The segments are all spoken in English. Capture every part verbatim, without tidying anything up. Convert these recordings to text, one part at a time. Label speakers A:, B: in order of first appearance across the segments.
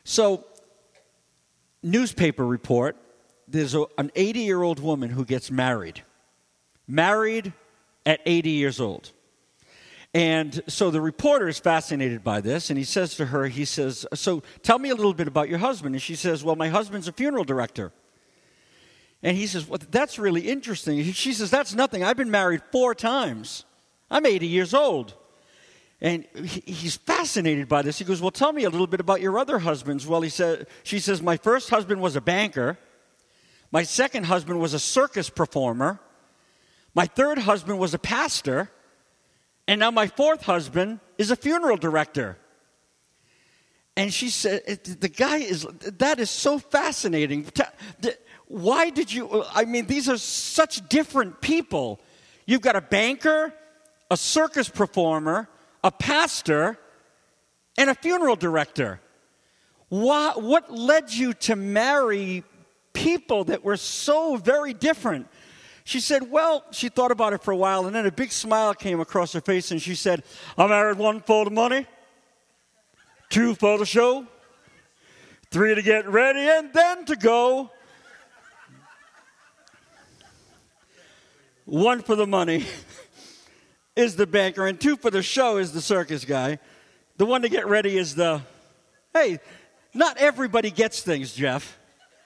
A: So, newspaper report, there's a, an eighty-year-old woman who gets married. Married at eighty years old. And so the reporter is fascinated by this, and he says to her, he says, so tell me a little bit about your husband. And she says, well, my husband's a funeral director. And he says, well, that's really interesting. She says, that's nothing. I've been married four times. I'm eighty years old. And he, he's fascinated by this. He goes, well, tell me a little bit about your other husbands. Well, he said, she says, my first husband was a banker. My second husband was a circus performer. My third husband was a pastor. And now my fourth husband is a funeral director. And she said, the guy is, that is so fascinating. Why did you, I mean, these are such different people. You've got a banker, a circus performer, a pastor, and a funeral director. Why, what led you to marry people that were so very different? She said, well, she thought about it for a while, and then a big smile came across her face, and she said, I married one for the money, two for the show, three to get ready, and then to go. One for the money is the banker, and two for the show is the circus guy. The one to get ready is the, hey, not everybody gets things, Jeff.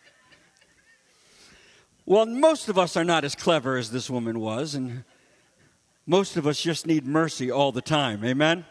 A: Well, most of us are not as clever as this woman was, and most of us just need mercy all the time. Amen?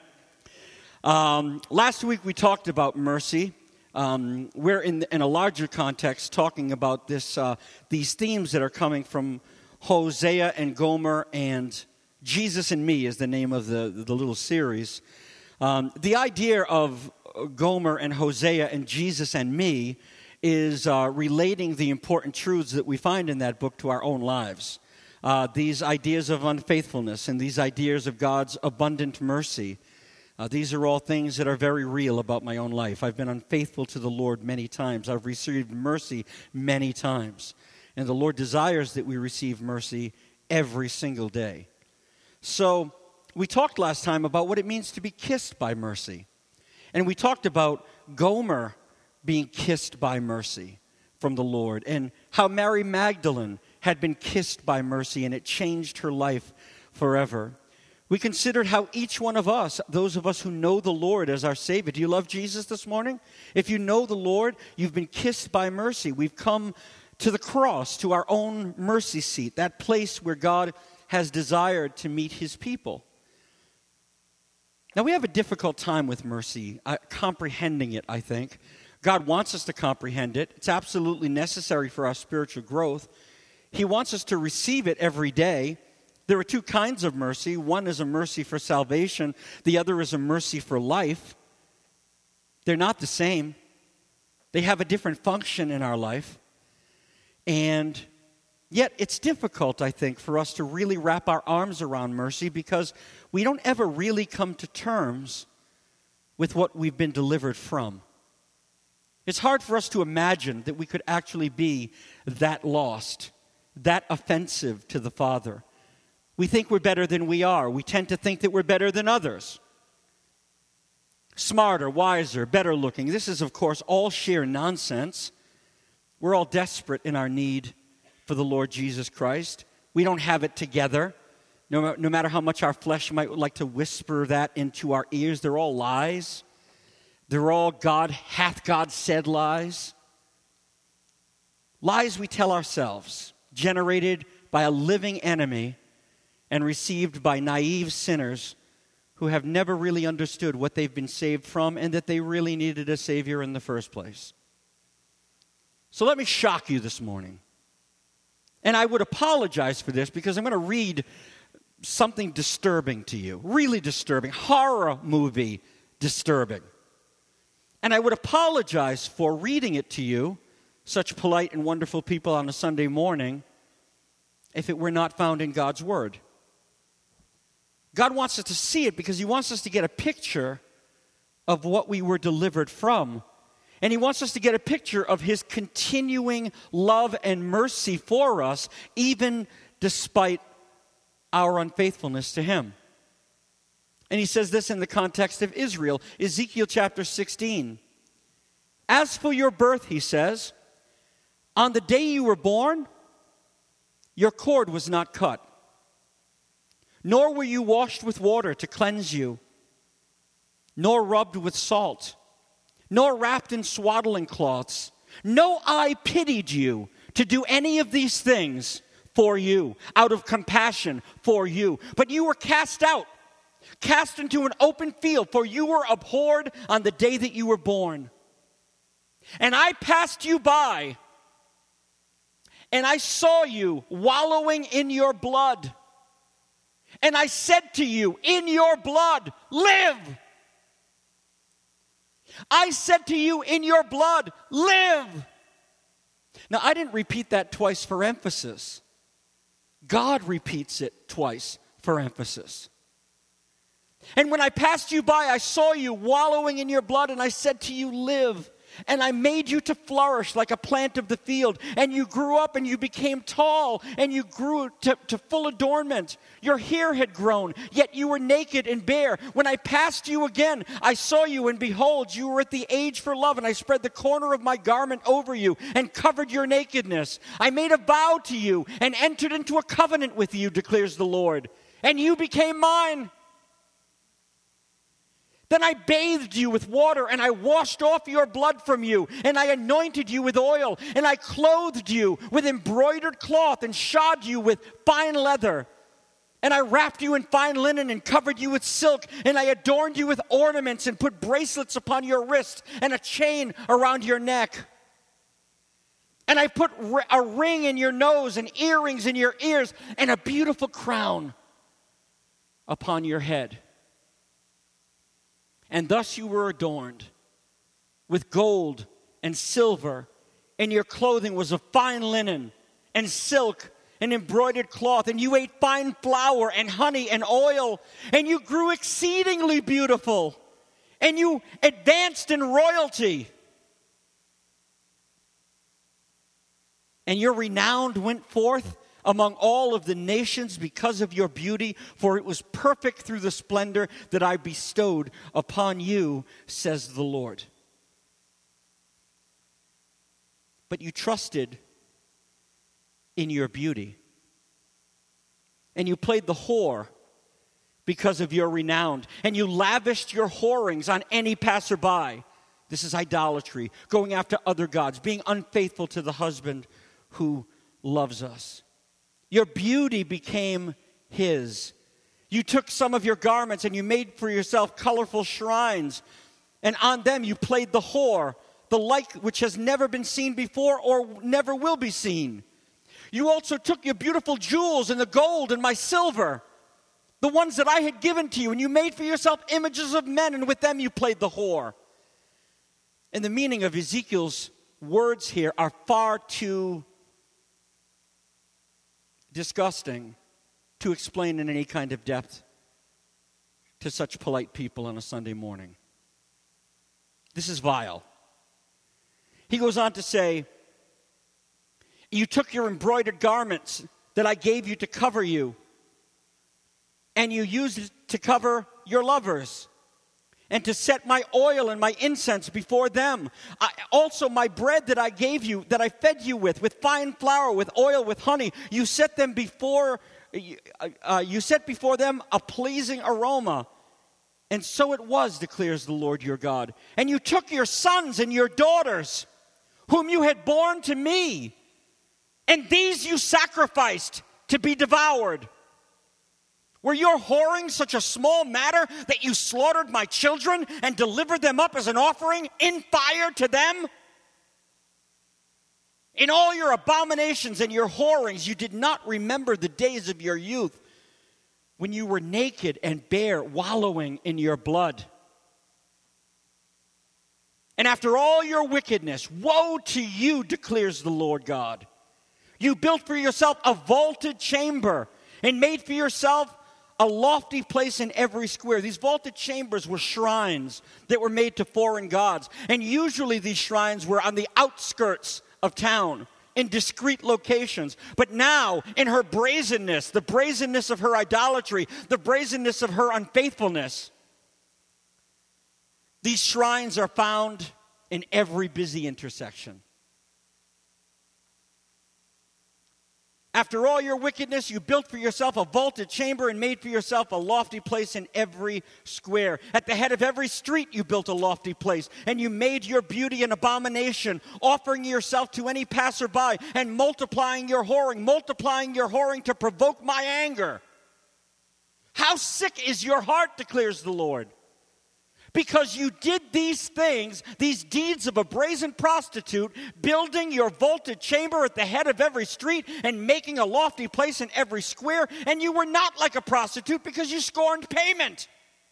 A: Um, last week we talked about mercy. Um, we're in, in a larger context talking about this, uh, these themes that are coming from Hosea and Gomer, and Jesus and Me is the name of the, the little series. Um, the idea of Gomer and Hosea and Jesus and Me is uh, relating the important truths that we find in that book to our own lives. Uh, these ideas of unfaithfulness and these ideas of God's abundant mercy. Uh, these are all things that are very real about my own life. I've been unfaithful to the Lord many times. I've received mercy many times. And the Lord desires that we receive mercy every single day. So we talked last time about what it means to be kissed by mercy. And we talked about Gomer being kissed by mercy from the Lord, and how Mary Magdalene had been kissed by mercy, and it changed her life forever. We considered how each one of us, those of us who know the Lord as our Savior, do you love Jesus this morning? If you know the Lord, you've been kissed by mercy. We've come to the cross, to our own mercy seat, that place where God has desired to meet his people. Now, we have a difficult time with mercy, uh, comprehending it, I think. God wants us to comprehend it. It's absolutely necessary for our spiritual growth. He wants us to receive it every day. There are two kinds of mercy. One is a mercy for salvation. The other is a mercy for life. They're not the same. They have a different function in our life. And yet it's difficult, I think, for us to really wrap our arms around mercy because we don't ever really come to terms with what we've been delivered from. It's hard for us to imagine that we could actually be that lost, that offensive to the Father. We think we're better than we are. We tend to think that we're better than others. Smarter, wiser, better looking. This is, of course, all sheer nonsense. We're all desperate in our need for the Lord Jesus Christ. We don't have it together. No, no matter how much our flesh might like to whisper that into our ears, they're all lies. They're all God, hath God said lies. Lies we tell ourselves, generated by a living enemy and received by naive sinners who have never really understood what they've been saved from and that they really needed a Savior in the first place. So let me shock you this morning. And I would apologize for this because I'm going to read something disturbing to you, really disturbing, horror movie disturbing. And I would apologize for reading it to you, such polite and wonderful people on a Sunday morning, if it were not found in God's Word. God wants us to see it because he wants us to get a picture of what we were delivered from. And he wants us to get a picture of his continuing love and mercy for us, even despite our unfaithfulness to him. And he says this in the context of Israel, Ezekiel chapter sixteen. As for your birth, he says, on the day you were born, your cord was not cut, nor were you washed with water to cleanse you, nor rubbed with salt, nor wrapped in swaddling cloths. No eye pitied you to do any of these things for you, out of compassion for you. But you were cast out, cast into an open field, for you were abhorred on the day that you were born. And I passed you by, and I saw you wallowing in your blood. And I said to you, in your blood, live. I said to you, in your blood, live. Now, I didn't repeat that twice for emphasis. God repeats it twice for emphasis. And when I passed you by, I saw you wallowing in your blood, and I said to you, live. And I made you to flourish like a plant of the field. And you grew up and you became tall, and you grew to, to full adornment. Your hair had grown, yet you were naked and bare. When I passed you again, I saw you, and behold, you were at the age for love. And I spread the corner of my garment over you and covered your nakedness. I made a vow to you and entered into a covenant with you, declares the Lord. And you became mine. Then I bathed you with water, and I washed off your blood from you, and I anointed you with oil, and I clothed you with embroidered cloth, and shod you with fine leather. And I wrapped you in fine linen, and covered you with silk, and I adorned you with ornaments, and put bracelets upon your wrists, and a chain around your neck. And I put a ring in your nose, and earrings in your ears, and a beautiful crown upon your head. And thus you were adorned with gold and silver, and your clothing was of fine linen and silk and embroidered cloth, and you ate fine flour and honey and oil, and you grew exceedingly beautiful, and you advanced in royalty. And your renown went forth among all of the nations because of your beauty, for it was perfect through the splendor that I bestowed upon you, says the Lord. But you trusted in your beauty, and you played the whore because of your renown, and you lavished your whorings on any passerby. This is idolatry, going after other gods, being unfaithful to the husband who loves us. Your beauty became his. You took some of your garments and you made for yourself colorful shrines, and on them you played the whore, the like which has never been seen before or never will be seen. You also took your beautiful jewels and the gold and my silver, the ones that I had given to you, and you made for yourself images of men, and with them you played the whore. And the meaning of Ezekiel's words here are far too disgusting to explain in any kind of depth to such polite people on a Sunday morning. This is vile. He goes on to say, you took your embroidered garments that I gave you to cover you, and you used it to cover your lovers, and to set my oil and my incense before them. I, also my bread that I gave you, that I fed you with, with fine flour, with oil, with honey, you set them before, uh, you set before them a pleasing aroma. And so it was, declares the Lord your God. And you took your sons and your daughters, whom you had borne to me, and these you sacrificed to be devoured. Were your whoring such a small matter that you slaughtered my children and delivered them up as an offering in fire to them? In all your abominations and your whorings, you did not remember the days of your youth, when you were naked and bare, wallowing in your blood. And after all your wickedness, woe to you, declares the Lord God. You built for yourself a vaulted chamber and made for yourself a lofty place in every square. These vaulted chambers were shrines that were made to foreign gods. And usually these shrines were on the outskirts of town, in discreet locations. But now, in her brazenness, the brazenness of her idolatry, the brazenness of her unfaithfulness, these shrines are found in every busy intersection. After all your wickedness, you built for yourself a vaulted chamber and made for yourself a lofty place in every square. At the head of every street you built a lofty place, and you made your beauty an abomination, offering yourself to any passerby and multiplying your whoring, multiplying your whoring to provoke my anger. How sick is your heart, declares the Lord. Because you did these things, these deeds of a brazen prostitute, building your vaulted chamber at the head of every street and making a lofty place in every square, and you were not like a prostitute because you scorned payment.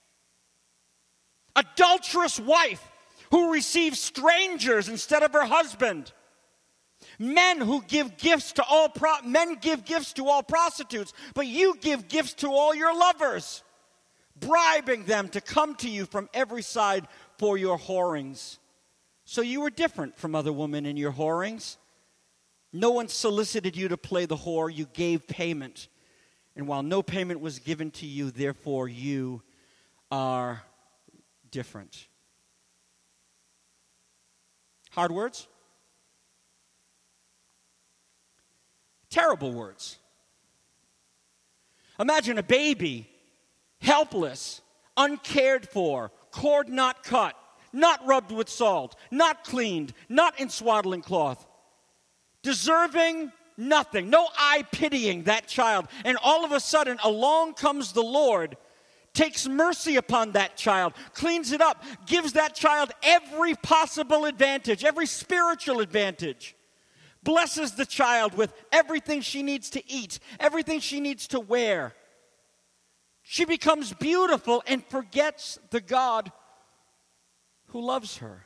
A: Adulterous wife who receives strangers instead of her husband. Men who give gifts to all pro- men give gifts to all prostitutes, but you give gifts to all your lovers, bribing them to come to you from every side for your whorings. So you were different from other women in your whorings. No one solicited you to play the whore. You gave payment. And while no payment was given to you, therefore you are different. Hard words? Terrible words. Imagine a baby, helpless, uncared for, cord not cut, not rubbed with salt, not cleaned, not in swaddling cloth, deserving nothing, no eye pitying that child. And all of a sudden, along comes the Lord, takes mercy upon that child, cleans it up, gives that child every possible advantage, every spiritual advantage. Blesses the child with everything she needs to eat, everything she needs to wear. She becomes beautiful and forgets the God who loves her.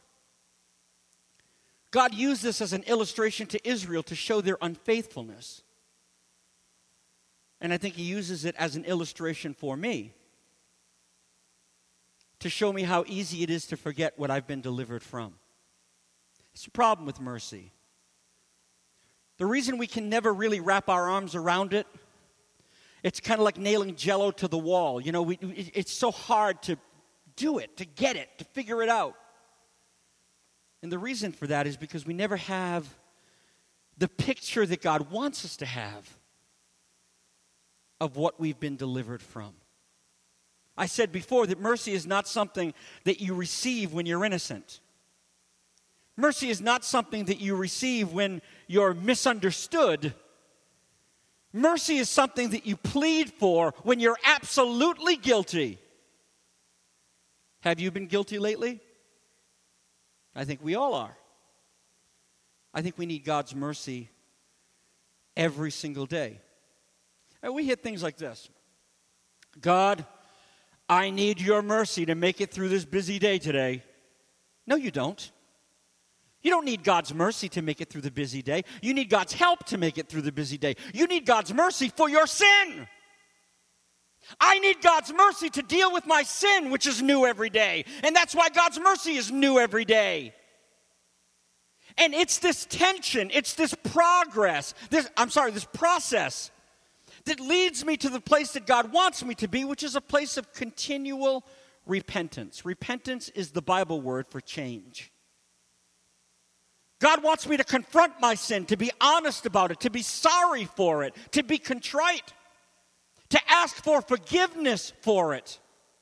A: God used this as an illustration to Israel to show their unfaithfulness. And I think he uses it as an illustration for me to show me how easy it is to forget what I've been delivered from. It's a problem with mercy. The reason we can never really wrap our arms around it, it's kind of like nailing Jell-O to the wall. You know, we, it's so hard to do it, to get it, to figure it out. And the reason for that is because we never have the picture that God wants us to have of what we've been delivered from. I said before that mercy is not something that you receive when you're innocent. Mercy is not something that you receive when you're misunderstood. Mercy is something that you plead for when you're absolutely guilty. Have you been guilty lately? I think we all are. I think we need God's mercy every single day. And we hit things like this. God, I need your mercy to make it through this busy day today. No, you don't. You don't need God's mercy to make it through the busy day. You need God's help to make it through the busy day. You need God's mercy for your sin. I need God's mercy to deal with my sin, which is new every day. And that's why God's mercy is new every day. And it's this tension, it's this progress, this, I'm sorry, this process that leads me to the place that God wants me to be, which is a place of continual repentance. Repentance is the Bible word for change. God wants me to confront my sin, to be honest about it, to be sorry for it, to be contrite, to ask for forgiveness for it,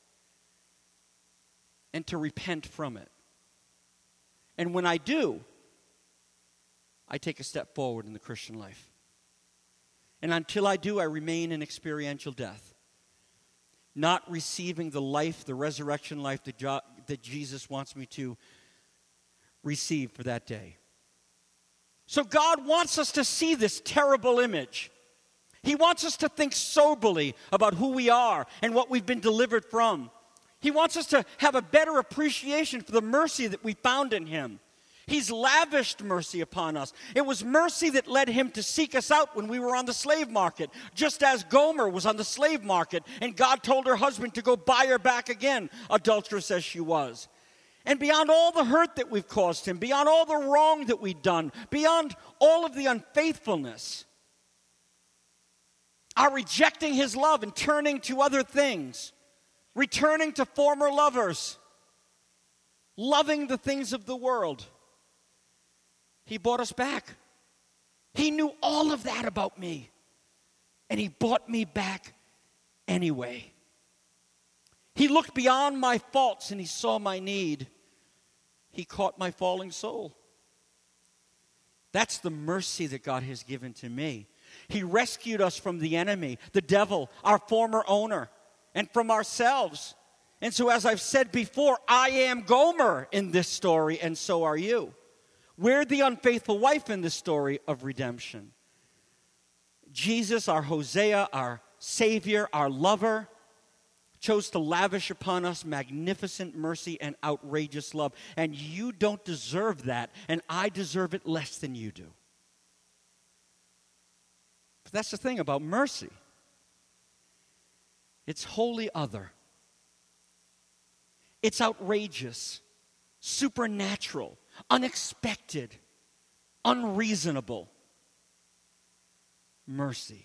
A: and to repent from it. And when I do, I take a step forward in the Christian life. And until I do, I remain in experiential death, not receiving the life, the resurrection life that, Jo- that Jesus wants me to receive for that day. So God wants us to see this terrible image. He wants us to think soberly about who we are and what we've been delivered from. He wants us to have a better appreciation for the mercy that we found in him. He's lavished mercy upon us. It was mercy that led him to seek us out when we were on the slave market, just as Gomer was on the slave market, and God told her husband to go buy her back again, adulteress as she was. And beyond all the hurt that we've caused him, beyond all the wrong that we've done, beyond all of the unfaithfulness, our rejecting his love and turning to other things, returning to former lovers, loving the things of the world. He bought us back. He knew all of that about me, and he bought me back anyway. He looked beyond my faults, and he saw my need. He caught my falling soul. That's the mercy that God has given to me. He rescued us from the enemy, the devil, our former owner, and from ourselves. And so, as I've said before, I am Gomer in this story, and so are you. We're the unfaithful wife in this story of redemption. Jesus, our Hosea, our Savior, our lover, chose to lavish upon us magnificent mercy and outrageous love. And you don't deserve that, and I deserve it less than you do. But that's the thing about mercy. It's wholly other. It's outrageous, supernatural, unexpected, unreasonable mercy.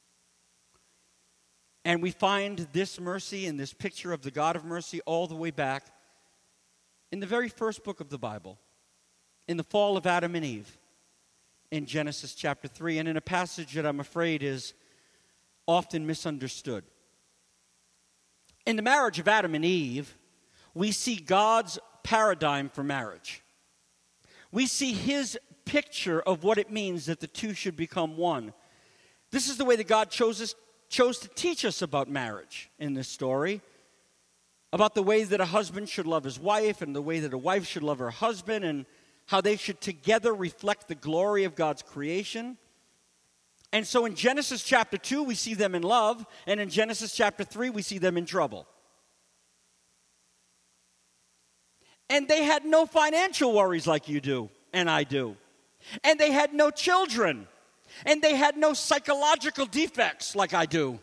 A: And we find this mercy and this picture of the God of mercy all the way back in the very first book of the Bible, in the fall of Adam and Eve, in Genesis chapter three, and in a passage that I'm afraid is often misunderstood. In the marriage of Adam and Eve, we see God's paradigm for marriage. We see his picture of what it means that the two should become one. This is the way that God chose us chose to teach us about marriage in this story, about the way that a husband should love his wife and the way that a wife should love her husband and how they should together reflect the glory of God's creation. And so in Genesis chapter two, we see them in love, and in Genesis chapter three, we see them in trouble. And they had no financial worries like you do and I do. And they had no children. And they had no psychological defects like I do.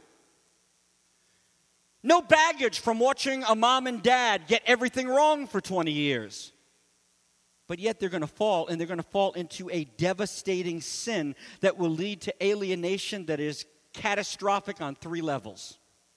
A: No baggage from watching a mom and dad get everything wrong for twenty years. But yet they're going to fall, and they're going to fall into a devastating sin that will lead to alienation that is catastrophic on three levels.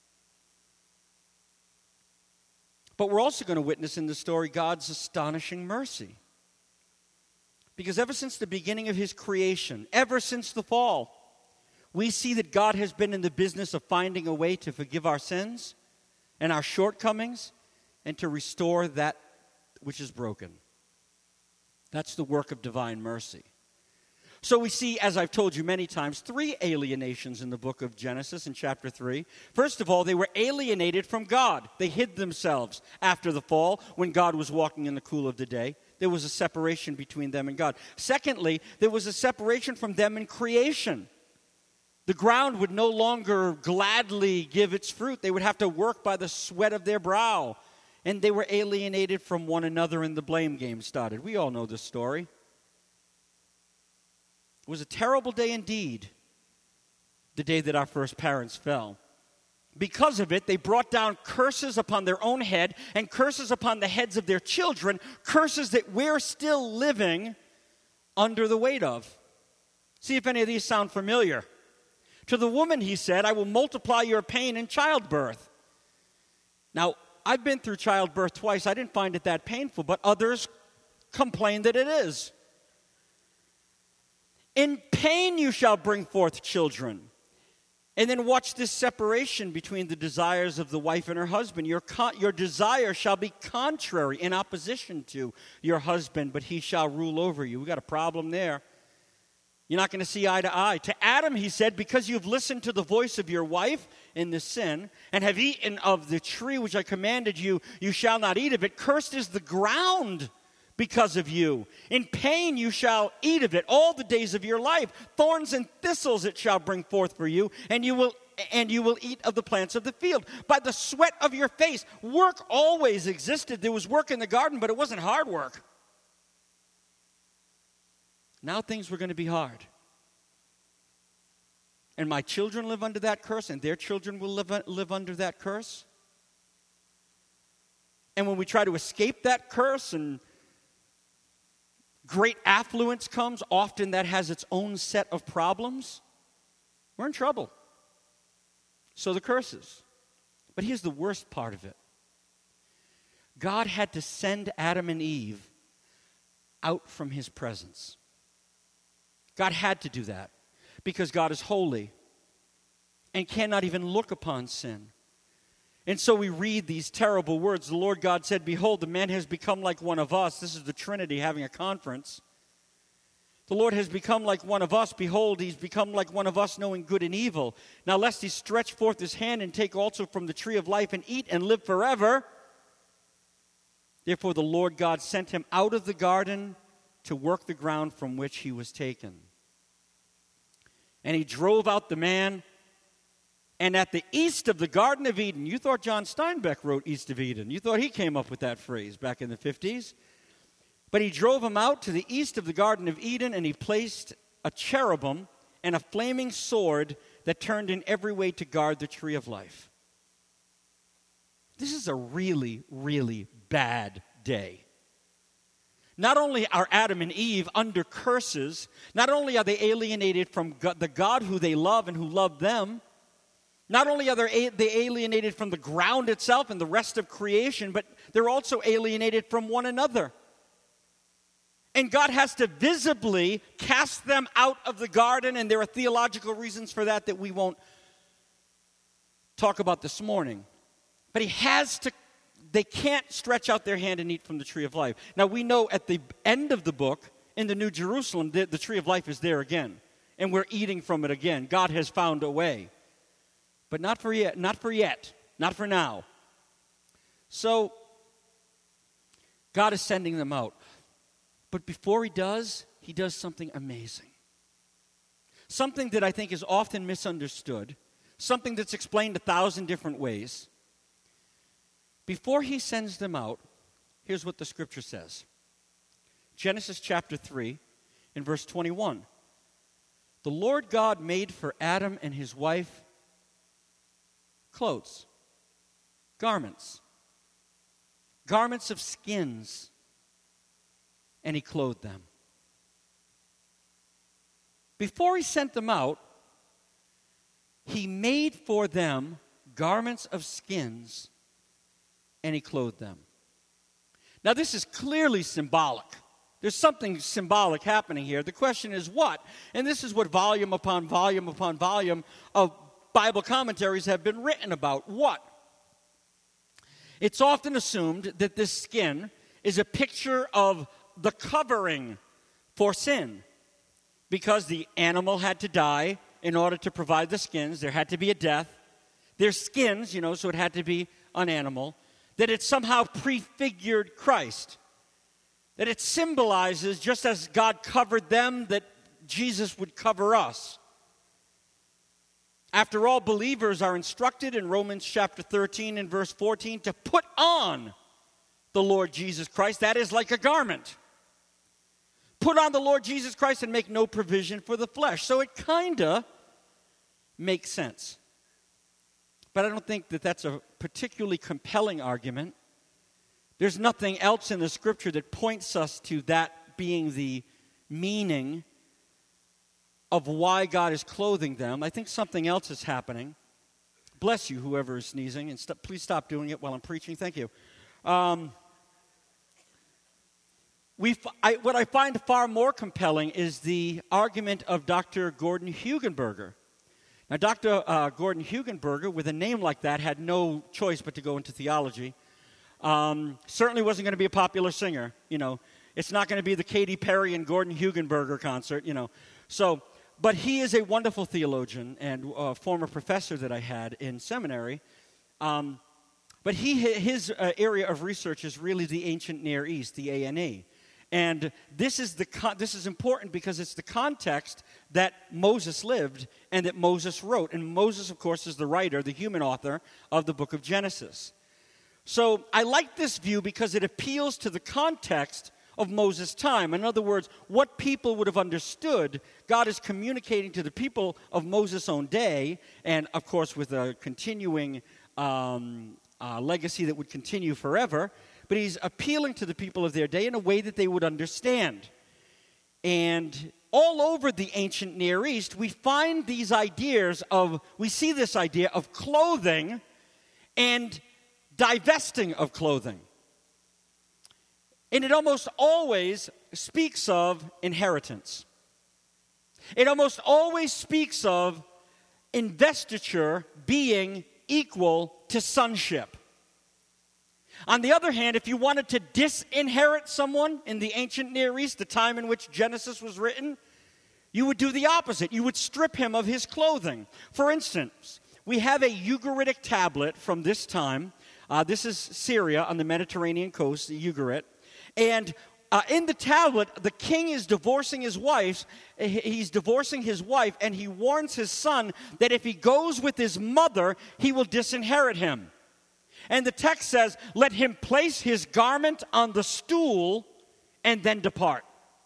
A: But we're also going to witness in the story God's astonishing mercy. Because ever since the beginning of his creation, ever since the fall, we see that God has been in the business of finding a way to forgive our sins and our shortcomings and to restore that which is broken. That's the work of divine mercy. So we see, as I've told you many times, three alienations in the book of Genesis in chapter three. First of all, they were alienated from God. They hid themselves after the fall when God was walking in the cool of the day. There was a separation between them and God. Secondly, there was a separation from them in creation. The ground would no longer gladly give its fruit. They would have to work by the sweat of their brow. And they were alienated from one another, and the blame game started. We all know this story. It was a terrible day indeed, the day that our first parents fell. Because of it, they brought down curses upon their own head and curses upon the heads of their children, curses that we're still living under the weight of. See if any of these sound familiar. To the woman, he said, I will multiply your pain in childbirth. Now, I've been through childbirth twice. I didn't find it that painful, but others complain that it is. In pain you shall bring forth children. And then watch this separation between the desires of the wife and her husband. Your, con- your desire shall be contrary, in opposition to your husband, but he shall rule over you. We got a problem there. You're not going to see eye to eye. To Adam, he said, because you've listened to the voice of your wife in the sin, and have eaten of the tree which I commanded you, you shall not eat of it. Cursed is the ground because of you. In pain you shall eat of it all the days of your life. Thorns and thistles it shall bring forth for you, and you will and you will eat of the plants of the field. By the sweat of your face. Work always existed. There was work in the garden, but it wasn't hard work. Now things were going to be hard. And my children live under that curse, and their children will live, live under that curse. And when we try to escape that curse and great affluence comes, often that has its own set of problems. We're in trouble. So the curses. But here's the worst part of it. God had to send Adam and Eve out from his presence. God had to do that because God is holy and cannot even look upon sin. And so we read these terrible words. The Lord God said, "Behold, the man has become like one of us." This is the Trinity having a conference. The Lord has become like one of us. Behold, he's become like one of us, knowing good and evil. Now lest he stretch forth his hand and take also from the tree of life and eat and live forever. Therefore the Lord God sent him out of the garden to work the ground from which he was taken. And he drove out the man. And at the east of the Garden of Eden, you thought John Steinbeck wrote East of Eden. You thought he came up with that phrase back in the fifties. But he drove him out to the east of the Garden of Eden, and he placed a cherubim and a flaming sword that turned in every way to guard the tree of life. This is a really, really bad day. Not only are Adam and Eve under curses, not only are they alienated from God, the God who they love and who loved them, not only are they alienated from the ground itself and the rest of creation, but they're also alienated from one another. And God has to visibly cast them out of the garden, and there are theological reasons for that that we won't talk about this morning. But he has to, they can't stretch out their hand and eat from the tree of life. Now we know at the end of the book, in the New Jerusalem, the, the tree of life is there again. And we're eating from it again. God has found a way. But not for yet, not for yet, not for now. So, God is sending them out. But before he does, he does something amazing. Something that I think is often misunderstood. Something that's explained a thousand different ways. Before he sends them out, here's what the scripture says. Genesis chapter three, in verse twenty-one. The Lord God made for Adam and his wife clothes, garments, garments of skins, and he clothed them. Before he sent them out, he made for them garments of skins, and he clothed them. Now this is clearly symbolic. There's something symbolic happening here. The question is what? And this is what volume upon volume upon volume of Bible commentaries have been written about. What? It's often assumed that this skin is a picture of the covering for sin. Because the animal had to die in order to provide the skins. There had to be a death. There's skins, you know, so it had to be an animal. That it somehow prefigured Christ. That it symbolizes, just as God covered them, that Jesus would cover us. After all, believers are instructed in Romans chapter thirteen and verse fourteen to put on the Lord Jesus Christ. That is like a garment. Put on the Lord Jesus Christ and make no provision for the flesh. So it kind of makes sense. But I don't think that that's a particularly compelling argument. There's nothing else in the scripture that points us to that being the meaning of why God is clothing them. I think something else is happening. Bless you, whoever is sneezing, and st- please stop doing it while I'm preaching. Thank you. Um, we, f- I, what I find far more compelling is the argument of Doctor Gordon Hugenberger. Now, Doctor Uh, Gordon Hugenberger, with a name like that, had no choice but to go into theology. Um, certainly wasn't going to be a popular singer, you know. It's not going to be the Katy Perry and Gordon Hugenberger concert, you know. So, but he is a wonderful theologian and a former professor that I had in seminary. Um, but he his uh, area of research is really the ancient Near East, the A N E. And this is the con- this is important because it's the context that Moses lived and that Moses wrote. And Moses, of course, is the writer, the human author of the book of Genesis. So I like this view because it appeals to the context of Moses' time. In other words, what people would have understood, God is communicating to the people of Moses' own day, and of course with a continuing um, uh, legacy that would continue forever, but he's appealing to the people of their day in a way that they would understand. And all over the ancient Near East, we find these ideas of, we see this idea of clothing and divesting of clothing. And it almost always speaks of inheritance. It almost always speaks of investiture being equal to sonship. On the other hand, if you wanted to disinherit someone in the ancient Near East, the time in which Genesis was written, you would do the opposite. You would strip him of his clothing. For instance, we have a Ugaritic tablet from this time. Uh, this is Syria on the Mediterranean coast, the Ugarit. And uh, in the tablet, the king is divorcing his wife. He's divorcing his wife, and he warns his son that if he goes with his mother, he will disinherit him. And the text says, let him place his garment on the stool and then depart.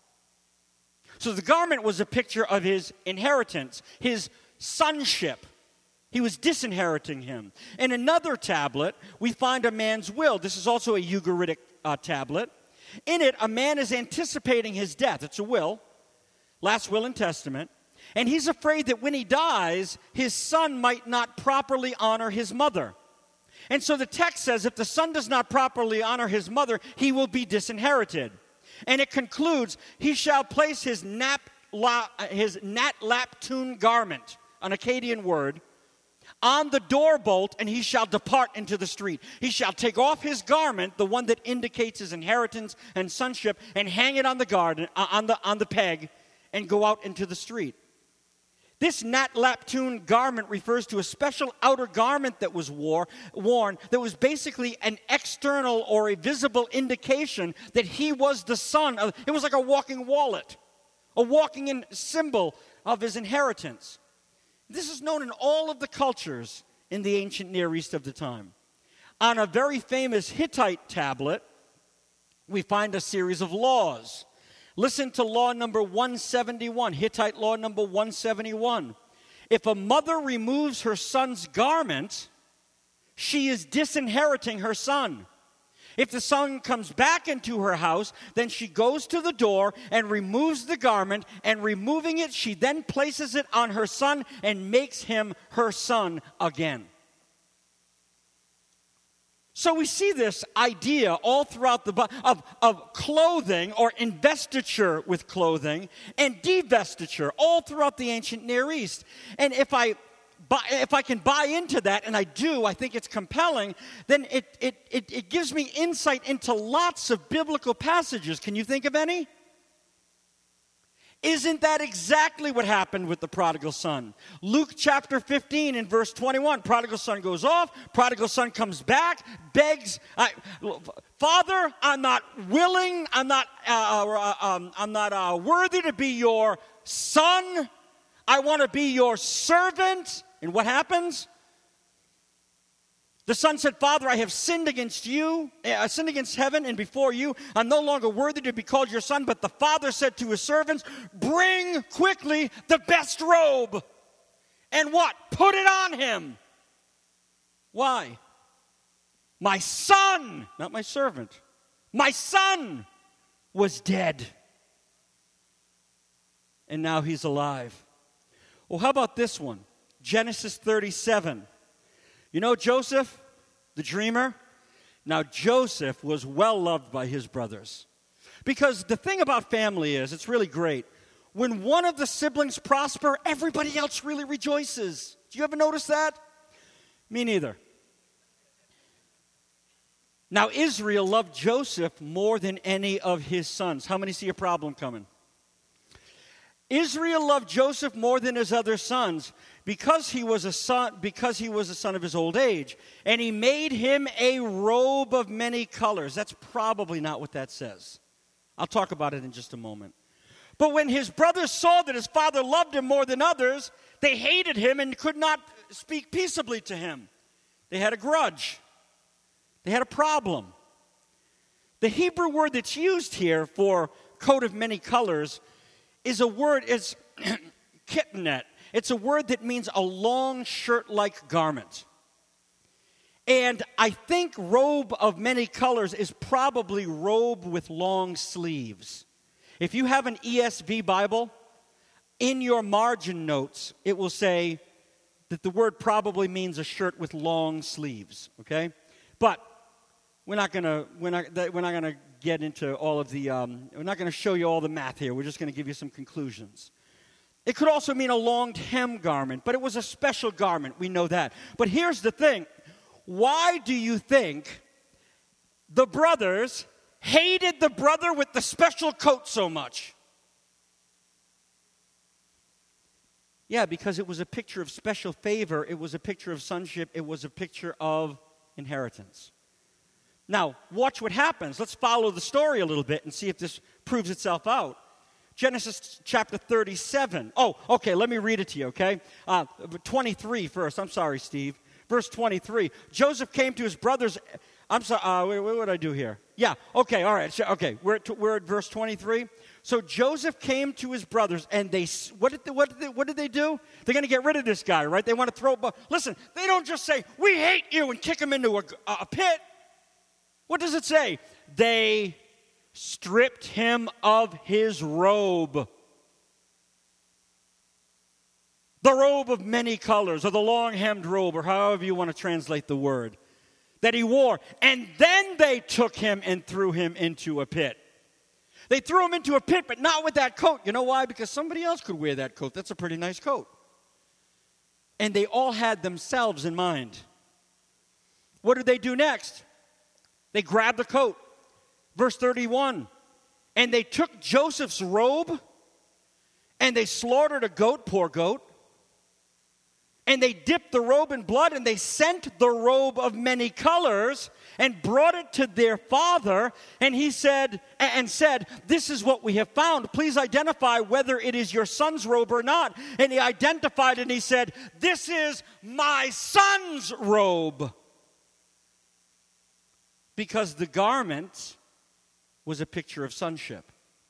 A: So the garment was a picture of his inheritance, his sonship. He was disinheriting him. In another tablet, we find a man's will. This is also a Ugaritic uh, tablet. In it, a man is anticipating his death. It's a will, last will and testament. And he's afraid that when he dies, his son might not properly honor his mother. And so the text says if the son does not properly honor his mother, he will be disinherited. And it concludes, he shall place his nap, la, his nat laptoon garment, an Akkadian word, on the doorbolt, and he shall depart into the street. He shall take off his garment, the one that indicates his inheritance and sonship, and hang it on the garden, uh, on the on the peg, and go out into the street. This nat laptoon garment refers to a special outer garment that was wore, worn that was basically an external or a visible indication that he was the son of, it was like a walking wallet, a walking in symbol of his inheritance. This is known in all of the cultures in the ancient Near East of the time. On a very famous Hittite tablet, we find a series of laws. Listen to law number one seventy-one, Hittite law number one seventy-one. If a mother removes her son's garment, she is disinheriting her son. If the son comes back into her house, then she goes to the door and removes the garment, and removing it, she then places it on her son and makes him her son again. So we see this idea all throughout the Bible of, of clothing or investiture with clothing and divestiture all throughout the ancient Near East. And if I buy, if I can buy into that, and I do, I think it's compelling, then it, it, it, it gives me insight into lots of biblical passages. Can you think of any? Isn't that exactly what happened with the prodigal son? Luke chapter fifteen and verse twenty-one, prodigal son goes off, prodigal son comes back, begs, I, Father, I'm not willing, I'm not, uh, uh, um, I'm not uh, worthy to be your son. I want to be your servant. And what happens? The son said, Father, I have sinned against you, I sinned against heaven and before you. I'm no longer worthy to be called your son. But the father said to his servants, bring quickly the best robe. And what? Put it on him. Why? My son, not my servant, my son was dead. And now he's alive. Well, how about this one? Genesis thirty-seven. You know Joseph, the dreamer? Now Joseph was well loved by his brothers. Because the thing about family is, it's really great. When one of the siblings prosper, everybody else really rejoices. Do you ever notice that? Me neither. Now Israel loved Joseph more than any of his sons. How many see a problem coming? Israel loved Joseph more than his other sons because he was a son, because he was a son of his old age. And he made him a robe of many colors. That's probably not what that says. I'll talk about it in just a moment. But when his brothers saw that his father loved him more than others, they hated him and could not speak peaceably to him. They had a grudge. They had a problem. The Hebrew word that's used here for coat of many colors is a word, is kitnet. It's a word that means a long shirt-like garment. And I think robe of many colors is probably robe with long sleeves. If you have an E S V Bible, in your margin notes, it will say that the word probably means a shirt with long sleeves, okay? But we're not going to we're not we're not going to get into all of the, um, we're not going to show you all the math here. We're just going to give you some conclusions. It could also mean a long hem garment, but it was a special garment. We know that. But here's the thing. Why do you think the brothers hated the brother with the special coat so much? Yeah, because it was a picture of special favor. It was a picture of sonship. It was a picture of inheritance. Now, watch what happens. Let's follow the story a little bit and see if this proves itself out. Genesis chapter thirty-seven. Oh, okay, let me read it to you, okay? Uh, twenty-three first. I'm sorry, Steve. Verse twenty-three. Joseph came to his brothers. I'm sorry, uh, what, what would I do here? Yeah, okay, all right. Okay, we're at, we're at verse twenty-three. So Joseph came to his brothers, and they, what did they, what did they, what did they do? They're going to get rid of this guy, right? They want to throw, listen, they don't just say, we hate you, and kick him into a, a pit. What does it say? They stripped him of his robe. The robe of many colors, or the long-hemmed robe, or however you want to translate the word, that he wore. And then they took him and threw him into a pit. They threw him into a pit, but not with that coat. You know why? Because somebody else could wear that coat. That's a pretty nice coat. And they all had themselves in mind. What did they do next? They grabbed the coat. Verse thirty-one. And they took Joseph's robe, and they slaughtered a goat, poor goat. And they dipped the robe in blood, and they sent the robe of many colors and brought it to their father. And he said, and said, this is what we have found. Please identify whether it is your son's robe or not. And he identified, and he said, this is my son's robe. Because the garment was a picture of sonship.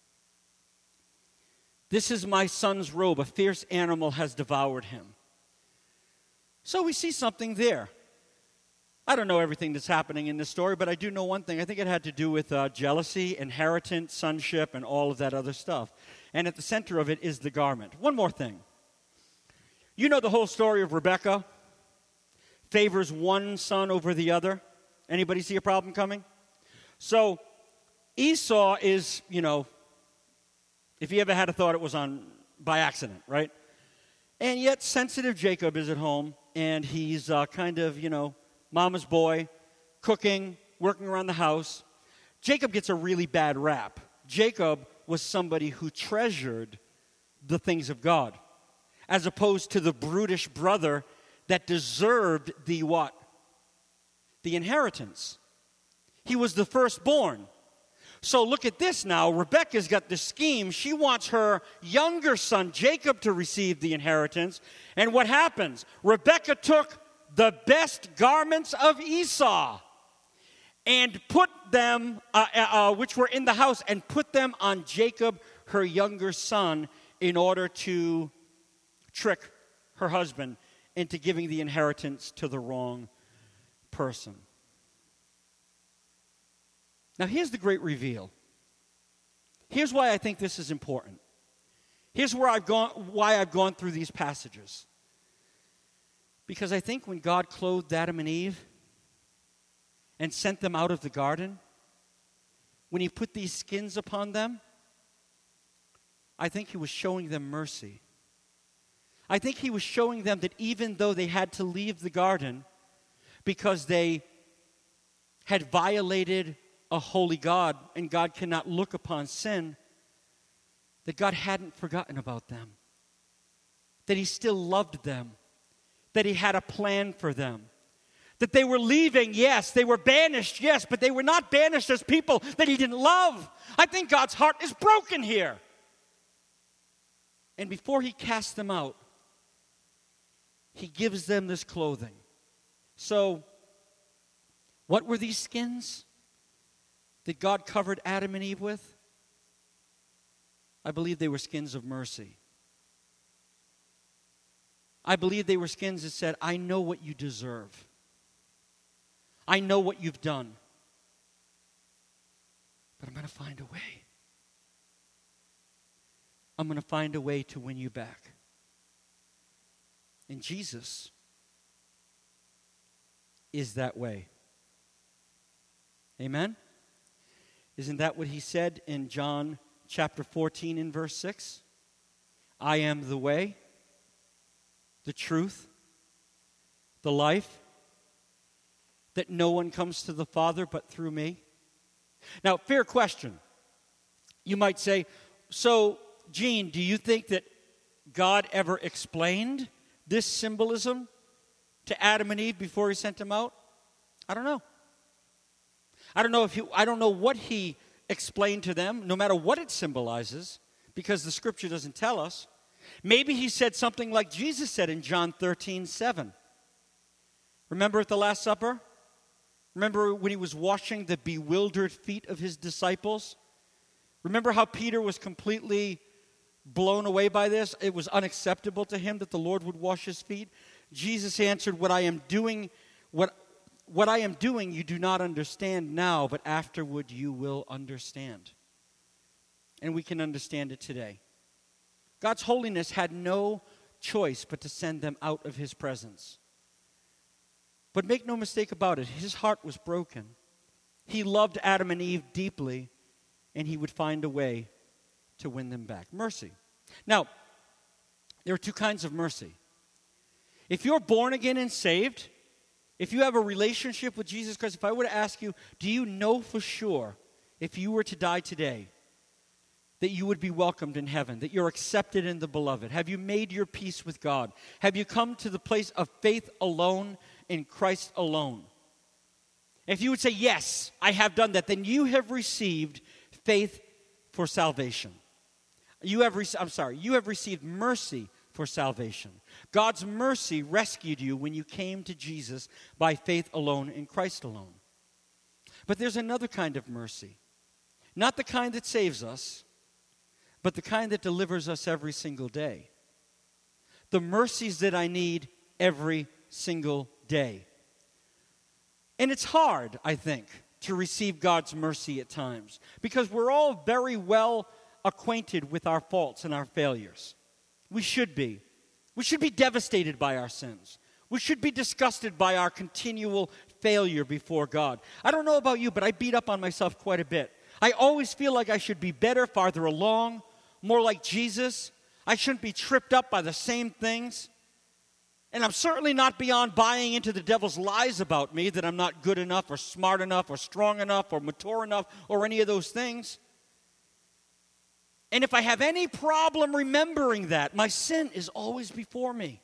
A: This is my son's robe. A fierce animal has devoured him. So we see something there. I don't know everything that's happening in this story, but I do know one thing. I think it had to do with uh, jealousy, inheritance, sonship, and all of that other stuff. And at the center of it is the garment. One more thing. You know the whole story of Rebekah favors one son over the other. Anybody see a problem coming? So Esau is, you know, if you ever had a thought, it was on by accident, right? And yet sensitive Jacob is at home, and he's uh, kind of, you know, mama's boy, cooking, working around the house. Jacob gets a really bad rap. Jacob was somebody who treasured the things of God, as opposed to the brutish brother that deserved the what? The inheritance. He was the firstborn. So look at this now. Rebekah's got this scheme. She wants her younger son, Jacob, to receive the inheritance. And what happens? Rebekah took the best garments of Esau and put them, uh, uh, which were in the house, and put them on Jacob, her younger son, in order to trick her husband into giving the inheritance to the wrong person. Now, here's the great reveal. Here's why I think this is important. Here's where I've gone, why I've gone through these passages. Because I think when God clothed Adam and Eve and sent them out of the garden, when he put these skins upon them, I think he was showing them mercy. I think he was showing them that even though they had to leave the garden because they had violated a holy God, and God cannot look upon sin, that God hadn't forgotten about them, that he still loved them, that he had a plan for them, that they were leaving, yes, they were banished, yes, but they were not banished as people that he didn't love. I think God's heart is broken here. And before he casts them out, he gives them this clothing. So, what were these skins that God covered Adam and Eve with? I believe they were skins of mercy. I believe they were skins that said, I know what you deserve. I know what you've done. But I'm going to find a way. I'm going to find a way to win you back. And Jesus is that way. Amen? Isn't that what he said in John chapter fourteen in verse six? I am the way, the truth, the life, that no one comes to the Father but through me. Now, fair question. You might say, so, Gene, do you think that God ever explained this symbolism to Adam and Eve before he sent them out? I don't know. I don't know if he, I don't know what he explained to them, no matter what it symbolizes, because the scripture doesn't tell us. Maybe he said something like Jesus said in John thirteen seven. Remember at the Last Supper? Remember when he was washing the bewildered feet of his disciples? Remember how Peter was completely blown away by this? It was unacceptable to him that the Lord would wash his feet. Jesus answered, what I am doing, what, what I am doing you do not understand now, but afterward you will understand. And we can understand it today. God's holiness had no choice but to send them out of his presence. But make no mistake about it, his heart was broken. He loved Adam and Eve deeply, and he would find a way to win them back. Mercy. Now, there are two kinds of mercy. If you're born again and saved, if you have a relationship with Jesus Christ, if I were to ask you, do you know for sure, if you were to die today, that you would be welcomed in heaven, that you're accepted in the beloved? Have you made your peace with God? Have you come to the place of faith alone, in Christ alone? If you would say, yes, I have done that, then you have received faith for salvation. You have, re- I'm sorry, you have received mercy for salvation. God's mercy rescued you when you came to Jesus by faith alone in Christ alone. But there's another kind of mercy. Not the kind that saves us, but the kind that delivers us every single day. The mercies that I need every single day. And it's hard, I think, to receive God's mercy at times, because we're all very well acquainted with our faults and our failures. We should be. We should be devastated by our sins. We should be disgusted by our continual failure before God. I don't know about you, but I beat up on myself quite a bit. I always feel like I should be better, farther along, more like Jesus. I shouldn't be tripped up by the same things. And I'm certainly not beyond buying into the devil's lies about me, that I'm not good enough or smart enough or strong enough or mature enough or any of those things. And if I have any problem remembering that, my sin is always before me.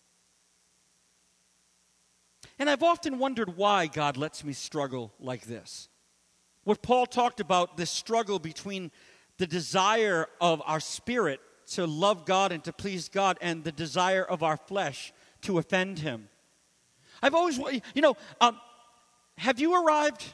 A: And I've often wondered why God lets me struggle like this. What Paul talked about, this struggle between the desire of our spirit to love God and to please God and the desire of our flesh to offend him. I've always, you know, um, have you arrived?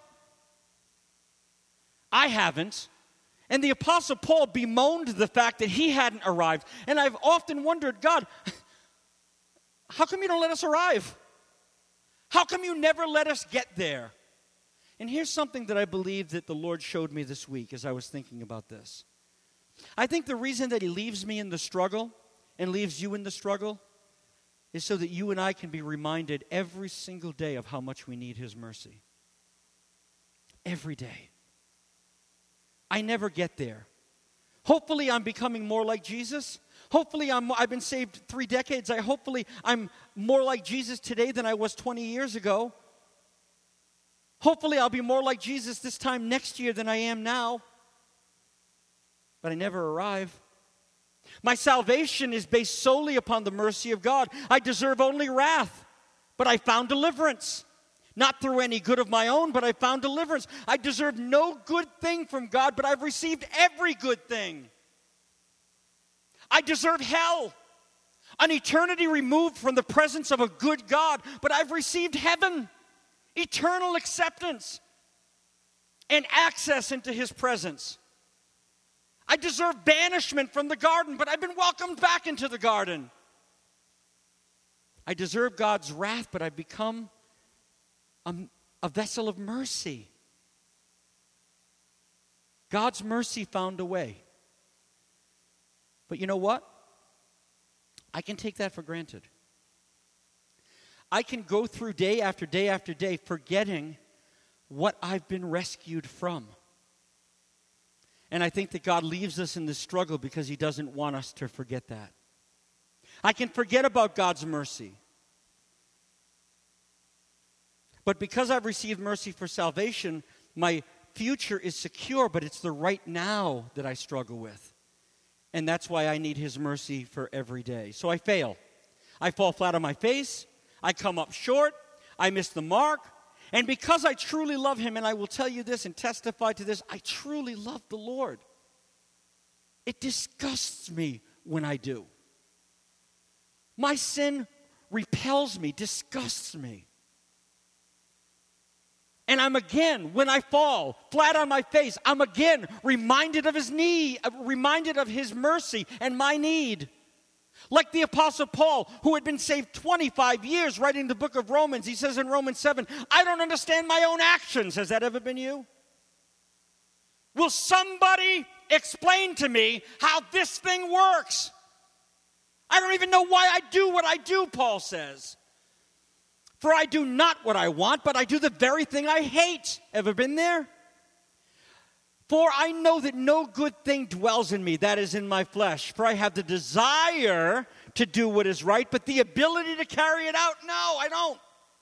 A: I haven't. And the Apostle Paul bemoaned the fact that he hadn't arrived. And I've often wondered, God, how come you don't let us arrive? How come you never let us get there? And here's something that I believe that the Lord showed me this week as I was thinking about this. I think the reason that he leaves me in the struggle and leaves you in the struggle is so that you and I can be reminded every single day of how much we need his mercy. Every day. I never get there. Hopefully I'm becoming more like Jesus. Hopefully I'm, I've been saved three decades. I hopefully I'm more like Jesus today than I was twenty years ago. Hopefully I'll be more like Jesus this time next year than I am now. But I never arrive. My salvation is based solely upon the mercy of God. I deserve only wrath, but I found deliverance. Not through any good of my own, but I found deliverance. I deserve no good thing from God, but I've received every good thing. I deserve hell, an eternity removed from the presence of a good God, but I've received heaven, eternal acceptance, and access into his presence. I deserve banishment from the garden, but I've been welcomed back into the garden. I deserve God's wrath, but I've become a, a vessel of mercy. God's mercy found a way. But you know what? I can take that for granted. I can go through day after day after day forgetting what I've been rescued from. And I think that God leaves us in this struggle because he doesn't want us to forget that. I can forget about God's mercy. But because I've received mercy for salvation, my future is secure, but it's the right now that I struggle with. And that's why I need his mercy for every day. So I fail. I fall flat on my face. I come up short. I miss the mark. And because I truly love him, and I will tell you this and testify to this, I truly love the Lord. It disgusts me when I do. My sin repels me, disgusts me. And I'm again, when I fall flat on my face, I'm again reminded of his need, reminded of his mercy and my need. Like the Apostle Paul, who had been saved twenty-five years, writing the book of Romans. He says in Romans seven, I don't understand my own actions. Has that ever been you? Will somebody explain to me how this thing works? I don't even know why I do what I do, Paul says. For I do not what I want, but I do the very thing I hate. Ever been there? For I know that no good thing dwells in me, that is in my flesh. For I have the desire to do what is right, but the ability to carry it out, no, I don't.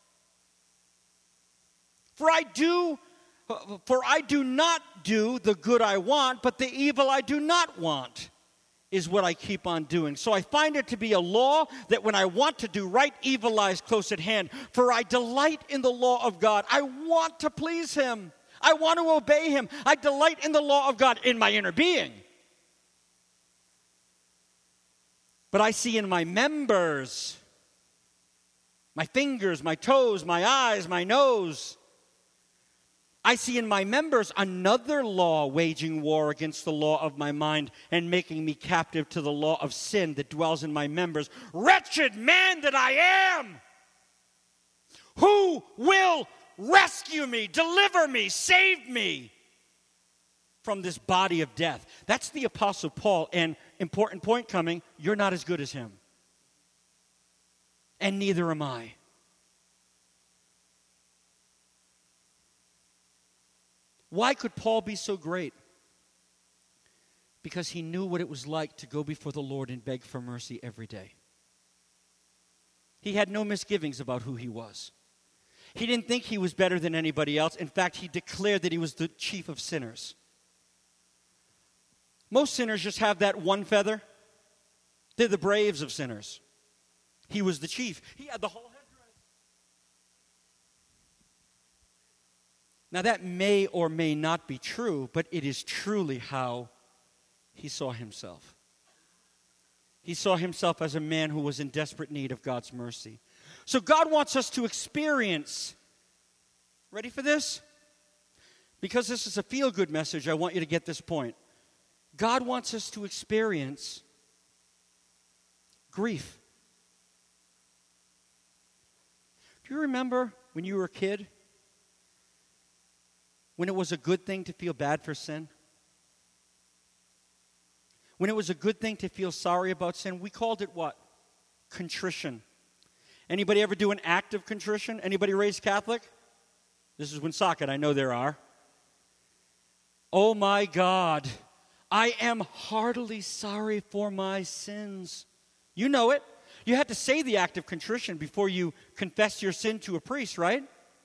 A: For I do, for I do not do the good I want, but the evil I do not want is what I keep on doing. So I find it to be a law that when I want to do right, evil lies close at hand. For I delight in the law of God. I want to please him. I want to obey him. I delight in the law of God in my inner being. But I see in my members, my fingers, my toes, my eyes, my nose, I see in my members another law waging war against the law of my mind and making me captive to the law of sin that dwells in my members. Wretched man that I am! Who will rescue me, deliver me, save me from this body of death? That's the Apostle Paul, and important point coming, you're not as good as him. And neither am I. Why could Paul be so great? Because he knew what it was like to go before the Lord and beg for mercy every day. He had no misgivings about who he was. He didn't think he was better than anybody else. In fact, he declared that he was the chief of sinners. Most sinners just have that one feather. They're the braves of sinners. He was the chief. He had the whole headdress. Now that may or may not be true, but it is truly how he saw himself. He saw himself as a man who was in desperate need of God's mercy. So God wants us to experience, ready for this? Because this is a feel-good message, I want you to get this point. God wants us to experience grief. Do you remember when you were a kid, when it was a good thing to feel bad for sin? When it was a good thing to feel sorry about sin? We called it what? Contrition. Anybody ever do an act of contrition? Anybody raised Catholic? This is Woonsocket, I know there are. Oh my God, I am heartily sorry for my sins. You know it. You had to say the act of contrition before you confess your sin to a priest, right?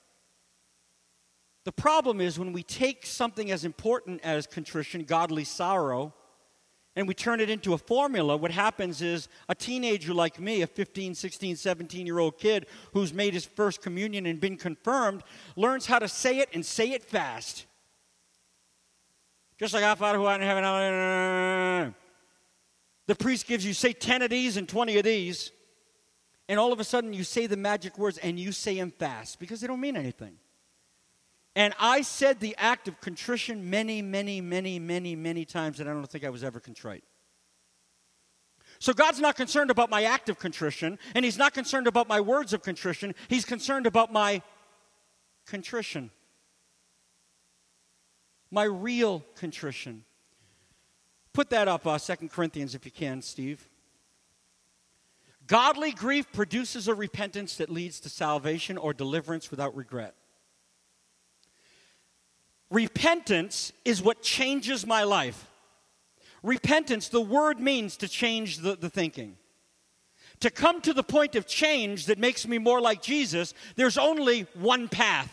A: The problem is when we take something as important as contrition, godly sorrow, and we turn it into a formula, what happens is a teenager like me, a fifteen, sixteen, seventeen-year-old kid who's made his first communion and been confirmed, learns how to say it and say it fast. Just like our Father who art in heaven. The priest gives you, say ten of these and twenty of these, and all of a sudden you say the magic words and you say them fast because they don't mean anything. And I said the act of contrition many, many, many, many, many times, and I don't think I was ever contrite. So God's not concerned about my act of contrition, and he's not concerned about my words of contrition. He's concerned about my contrition. My real contrition. Put that up, uh, Second Corinthians, if you can, Steve. Godly grief produces a repentance that leads to salvation or deliverance without regret. Repentance is what changes my life. Repentance, the word means to change the, the thinking. To come to the point of change that makes me more like Jesus, there's only one path.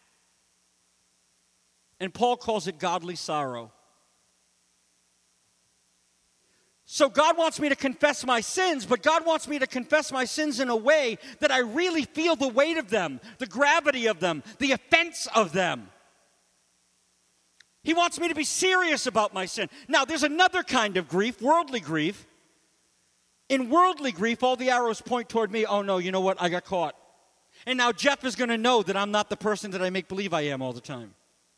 A: And Paul calls it godly sorrow. So God wants me to confess my sins, but God wants me to confess my sins in a way that I really feel the weight of them, the gravity of them, the offense of them. He wants me to be serious about my sin. Now, there's another kind of grief, worldly grief. In worldly grief, all the arrows point toward me. Oh, no, you know what? I got caught. And now Jeff is going to know that I'm not the person that I make believe I am all the time.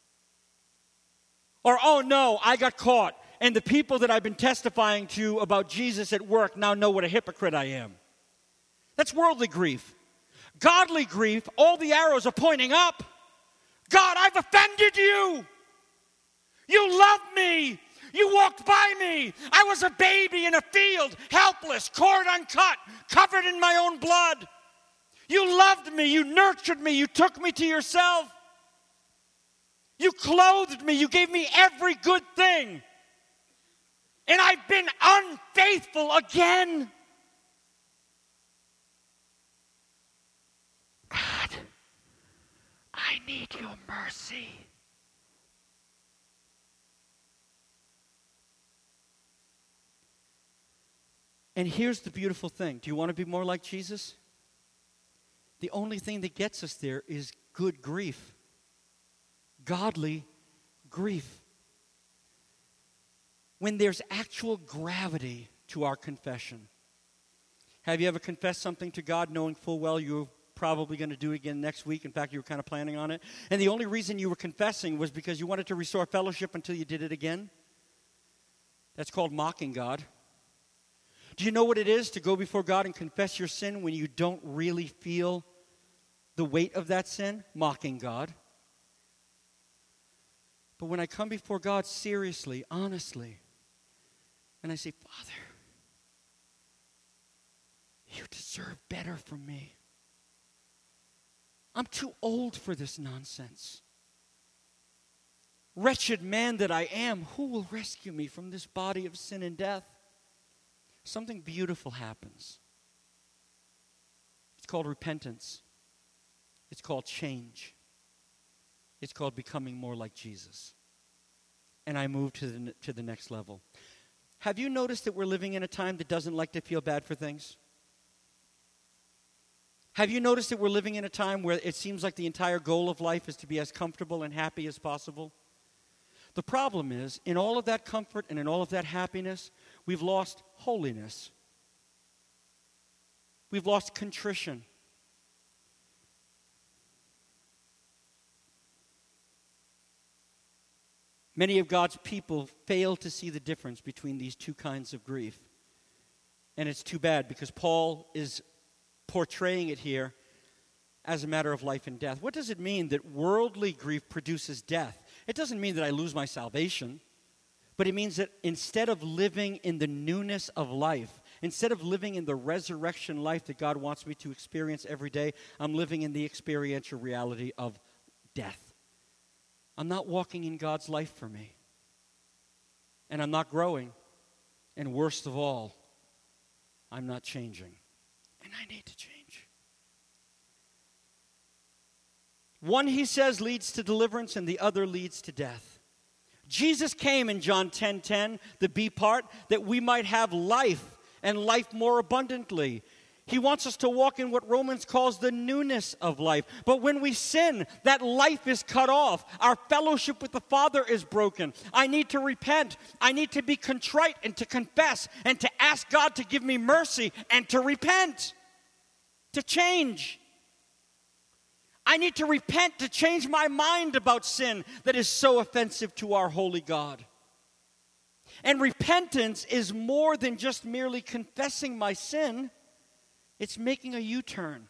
A: Or, oh, no, I got caught. And the people that I've been testifying to about Jesus at work now know what a hypocrite I am. That's worldly grief. Godly grief, all the arrows are pointing up. God, I've offended you. You love me. You walked by me. I was a baby in a field, helpless, cord uncut, covered in my own blood. You loved me. You nurtured me. You took me to yourself. You clothed me. You gave me every good thing. And I've been unfaithful again. God, I need your mercy. And here's the beautiful thing. Do you want to be more like Jesus? The only thing that gets us there is good grief. Godly grief. When there's actual gravity to our confession. Have you ever confessed something to God knowing full well you're probably going to do it again next week? In fact, you were kind of planning on it. And the only reason you were confessing was because you wanted to restore fellowship until you did it again? That's called mocking God. Do you know what it is to go before God and confess your sin when you don't really feel the weight of that sin? Mocking God. But when I come before God seriously, honestly, and I say, Father, you deserve better from me. I'm too old for this nonsense. Wretched man that I am, who will rescue me from this body of sin and death? Something beautiful happens. It's called repentance. It's called change. It's called becoming more like Jesus. And I move to the, to the next level. Have you noticed that we're living in a time that doesn't like to feel bad for things? Have you noticed that we're living in a time where it seems like the entire goal of life is to be as comfortable and happy as possible? The problem is, in all of that comfort and in all of that happiness, we've lost holiness. We've lost contrition. Many of God's people fail to see the difference between these two kinds of grief. And it's too bad because Paul is portraying it here as a matter of life and death. What does it mean that worldly grief produces death? It doesn't mean that I lose my salvation, but it means that instead of living in the newness of life, instead of living in the resurrection life that God wants me to experience every day, I'm living in the experiential reality of death. I'm not walking in God's life for me. And I'm not growing. And worst of all, I'm not changing. And I need to change. One, he says, leads to deliverance, and the other leads to death. Jesus came in John ten ten, the B part, that we might have life, and life more abundantly. He wants us to walk in what Romans calls the newness of life. But when we sin, that life is cut off. Our fellowship with the Father is broken. I need to repent. I need to be contrite and to confess and to ask God to give me mercy and to repent, to change. I need to repent to change my mind about sin that is so offensive to our holy God. And repentance is more than just merely confessing my sin. It's making a U-turn.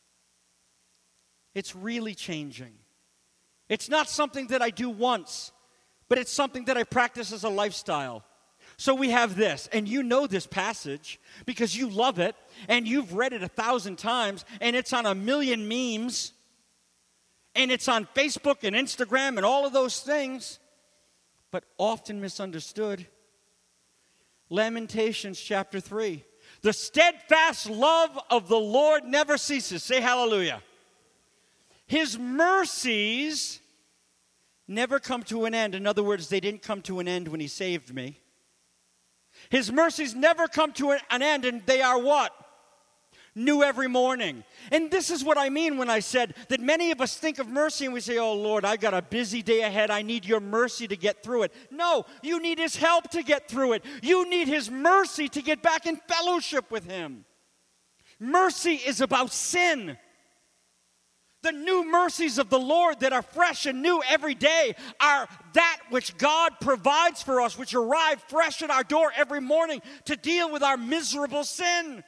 A: It's really changing. It's not something that I do once, but it's something that I practice as a lifestyle. So we have this, and you know this passage because you love it, and you've read it a thousand times, and it's on a million memes. And it's on Facebook and Instagram and all of those things, but often misunderstood. Lamentations chapter three. The steadfast love of the Lord never ceases. Say hallelujah. His mercies never come to an end. In other words, they didn't come to an end when he saved me. His mercies never come to an end, and they are what? New every morning. And this is what I mean when I said that many of us think of mercy and we say, oh Lord, I got a busy day ahead. I need your mercy to get through it. No, you need his help to get through it. You need his mercy to get back in fellowship with him. Mercy is about sin. The new mercies of the Lord that are fresh and new every day are that which God provides for us, which arrive fresh at our door every morning to deal with our miserable sin.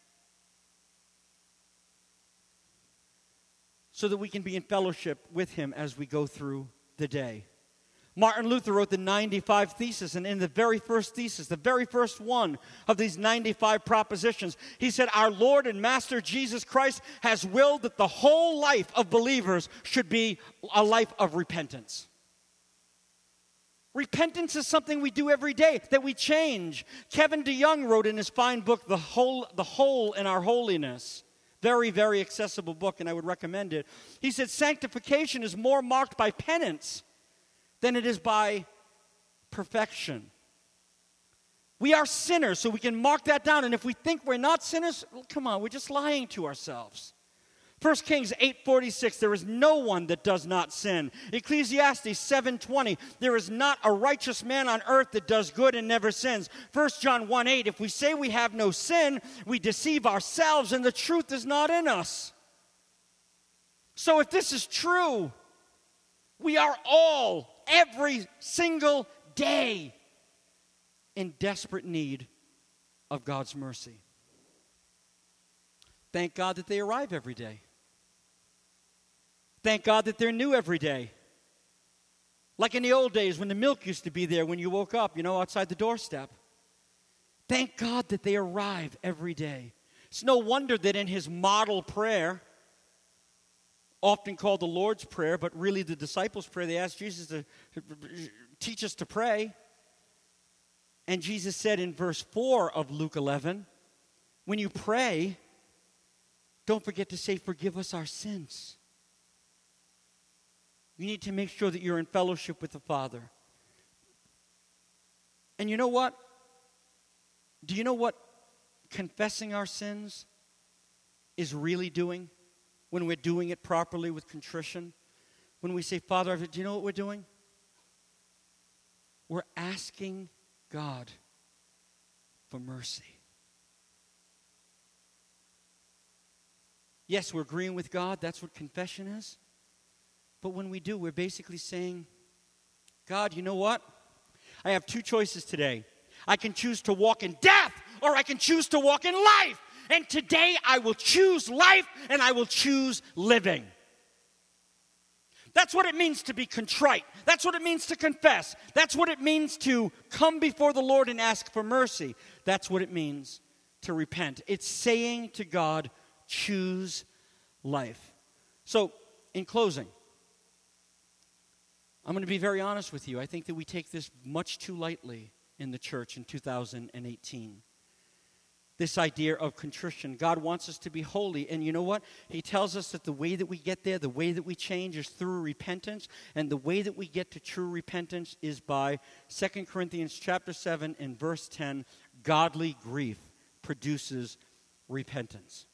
A: So that we can be in fellowship with him as we go through the day. Martin Luther wrote the ninety-five Theses, and in the very first thesis, the very first one of these ninety-five propositions, he said, our Lord and Master Jesus Christ has willed that the whole life of believers should be a life of repentance. Repentance is something we do every day, that we change. Kevin DeYoung wrote in his fine book, The Whole, the Whole in Our Holiness. Very, very accessible book, and I would recommend it. He said, sanctification is more marked by penance than it is by perfection. We are sinners, so we can mark that down. And if we think we're not sinners, well, come on, we're just lying to ourselves. First Kings eight forty-six, there is no one that does not sin. Ecclesiastes seven twenty, there is not a righteous man on earth that does good and never sins. First John one eight, if we say we have no sin, we deceive ourselves and the truth is not in us. So if this is true, we are all, every single day, in desperate need of God's mercy. Thank God that they arrive every day. Thank God that they're new every day. Like in the old days when the milk used to be there when you woke up, you know, outside the doorstep. Thank God that they arrive every day. It's no wonder that in his model prayer, often called the Lord's Prayer, but really the disciples' prayer, they asked Jesus to teach us to pray. And Jesus said in verse four of Luke eleven, when you pray, don't forget to say, forgive us our sins. You need to make sure that you're in fellowship with the Father. And you know what? Do you know what confessing our sins is really doing when we're doing it properly with contrition? When we say, Father, do you know what we're doing? We're asking God for mercy. Yes, we're agreeing with God. That's what confession is. But when we do, we're basically saying, God, you know what? I have two choices today. I can choose to walk in death, or I can choose to walk in life. And today I will choose life, and I will choose living. That's what it means to be contrite. That's what it means to confess. That's what it means to come before the Lord and ask for mercy. That's what it means to repent. It's saying to God, choose life. So, in closing, I'm going to be very honest with you. I think that we take this much too lightly in the church in two thousand eighteen. This idea of contrition. God wants us to be holy. And you know what? He tells us that the way that we get there, the way that we change is through repentance. And the way that we get to true repentance is by Second Corinthians chapter seven and verse ten. Godly grief produces repentance.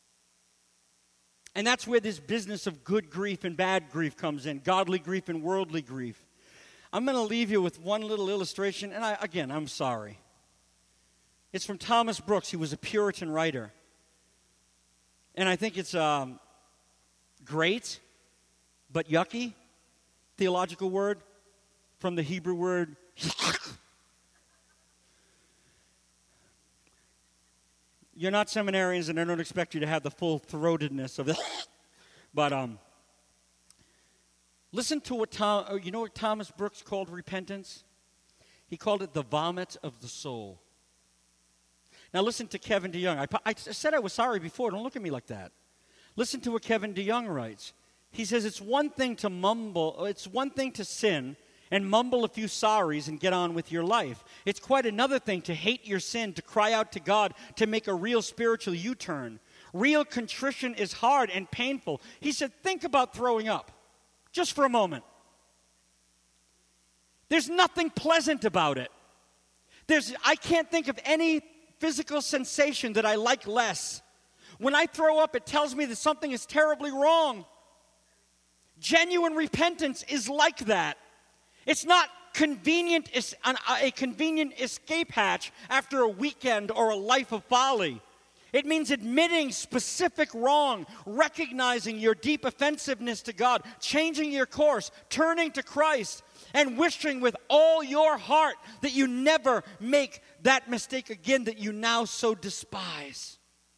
A: And that's where this business of good grief and bad grief comes in. Godly grief and worldly grief. I'm going to leave you with one little illustration. And I, again, I'm sorry. It's from Thomas Brooks. He was a Puritan writer. And I think it's um, great, but yucky, theological word from the Hebrew word. You're not seminarians, and I don't expect you to have the full-throatedness of this. But um, listen to what Tom, you know what Thomas Brooks called repentance? He called it the vomit of the soul. Now listen to Kevin DeYoung. I, I said I was sorry before. Don't look at me like that. Listen to what Kevin DeYoung writes. He says it's one thing to mumble, it's one thing to sin and mumble a few sorries and get on with your life. It's quite another thing to hate your sin, to cry out to God, to make a real spiritual U-turn. Real contrition is hard and painful. He said, think about throwing up, just for a moment. There's nothing pleasant about it. There's, I can't think of any physical sensation that I like less. When I throw up, it tells me that something is terribly wrong. Genuine repentance is like that. It's not convenient, a convenient escape hatch after a weekend or a life of folly. It means admitting specific wrong, recognizing your deep offensiveness to God, changing your course, turning to Christ, and wishing with all your heart that you never make that mistake again that you now so despise.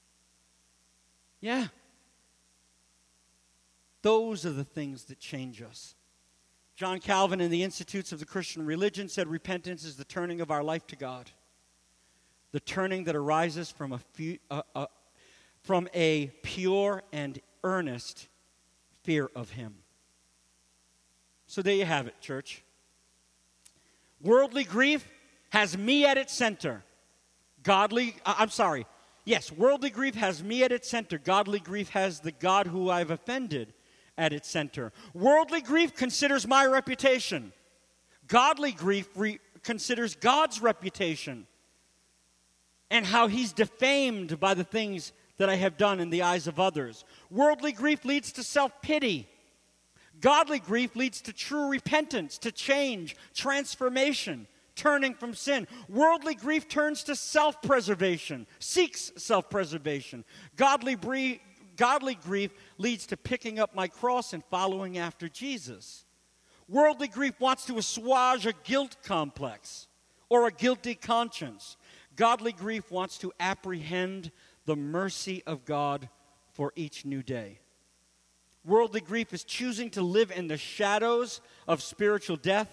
A: Yeah. Those are the things that change us. John Calvin in the Institutes of the Christian Religion said repentance is the turning of our life to God. The turning that arises from a, few, uh, uh, from a pure and earnest fear of Him. So there you have it, church. Worldly grief has me at its center. Godly, uh, I'm sorry. Yes, worldly grief has me at its center. Godly grief has the God who I've offended at its center. Worldly grief considers my reputation. Godly grief re- considers God's reputation and how He's defamed by the things that I have done in the eyes of others. Worldly grief leads to self-pity. Godly grief leads to true repentance, to change, transformation, turning from sin. Worldly grief turns to self-preservation, seeks self-preservation. Godly grief Godly grief leads to picking up my cross and following after Jesus. Worldly grief wants to assuage a guilt complex or a guilty conscience. Godly grief wants to apprehend the mercy of God for each new day. Worldly grief is choosing to live in the shadows of spiritual death,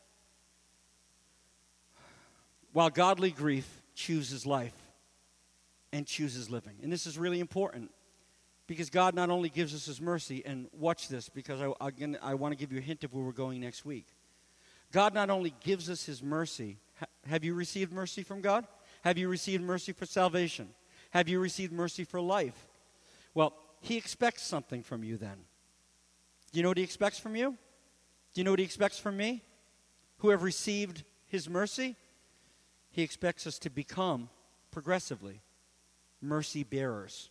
A: while godly grief chooses life and chooses living. And this is really important. Because God not only gives us His mercy, and watch this, because I, again, I want to give you a hint of where we're going next week. God not only gives us His mercy. Ha- have you received mercy from God? Have you received mercy for salvation? Have you received mercy for life? Well, He expects something from you then. Do you know what He expects from you? Do you know what He expects from me? Who have received His mercy? He expects us to become, progressively, mercy bearers.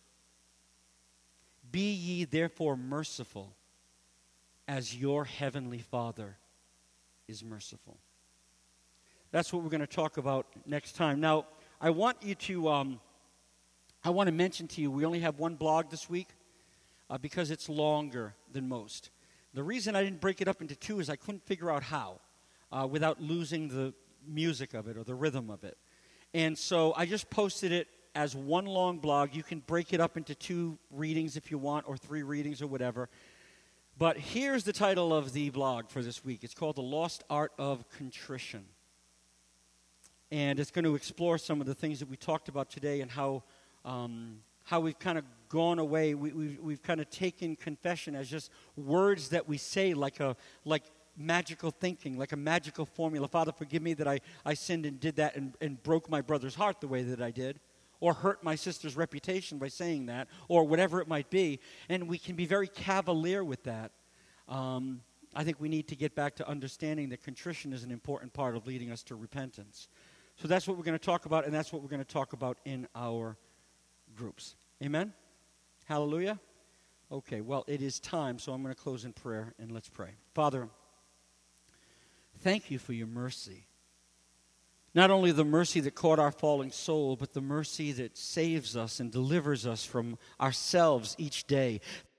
A: Be ye therefore merciful, as your heavenly Father is merciful. That's what we're going to talk about next time. Now, I want you to, um, I want to mention to you, we only have one blog this week uh, because it's longer than most. The reason I didn't break it up into two is I couldn't figure out how uh, without losing the music of it or the rhythm of it. And so I just posted it as one long blog. You can break it up into two readings if you want, or three readings or whatever. But here's the title of the blog for this week. It's called The Lost Art of Contrition. And it's going to explore some of the things that we talked about today and how um, how we've kind of gone away. We, we've, we've kind of taken confession as just words that we say like a like magical thinking, like a magical formula. Father, forgive me that I, I sinned and did that and, and broke my brother's heart the way that I did. Or hurt my sister's reputation by saying that, or whatever it might be. And we can be very cavalier with that. Um, I think we need to get back to understanding that contrition is an important part of leading us to repentance. So that's what we're going to talk about, and that's what we're going to talk about in our groups. Amen? Hallelujah? Okay, well, it is time, so I'm going to close in prayer, and let's pray. Father, thank you for your mercy. Not only the mercy that caught our falling soul, but the mercy that saves us and delivers us from ourselves each day.